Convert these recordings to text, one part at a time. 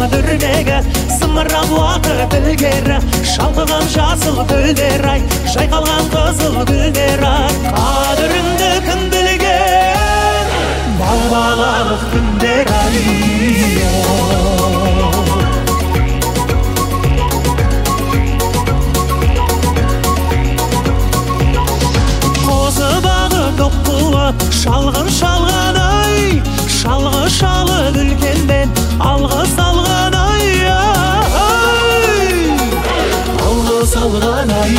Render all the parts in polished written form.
дүрмегі, зымырап уақыт ілгері, шалқыған жасыл гүлдер ай, жайқалған қызыл гүлдер ай. Қадіріңді кім білген, балалық күндер ай. Қозы бағы тоқтуы, шалғын шалған ай, шалғы шалып үлкенмен алғыс алған ай, алғыс алған ай.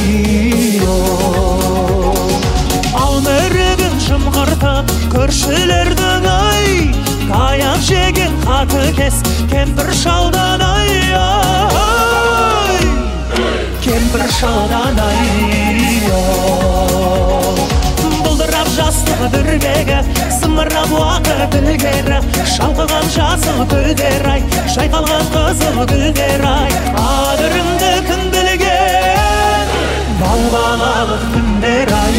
Ал мөрігін жымқыртып көршілердің ай, таяқ жеген қаты кес кемпір шалдан ай, кемпір шалдан ай. Бұлдырап жастық дүрмегі, зымырап уақыт ілгері, шалқыған жасыл гүлдер ай, жайқалған қызыл гүлдер ай. Қадіріңді кім білген, балалық күндер ай.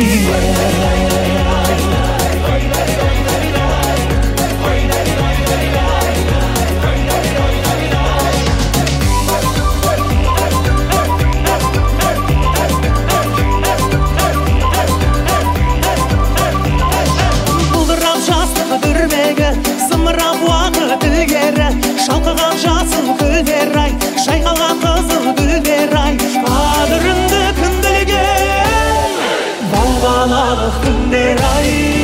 Зымырап уақыт ілгері, шалқыған жасыл гүлдер ай, жайқалған қызыл гүлдер ай. Қадіріңді кім білген, балалық күндер ай.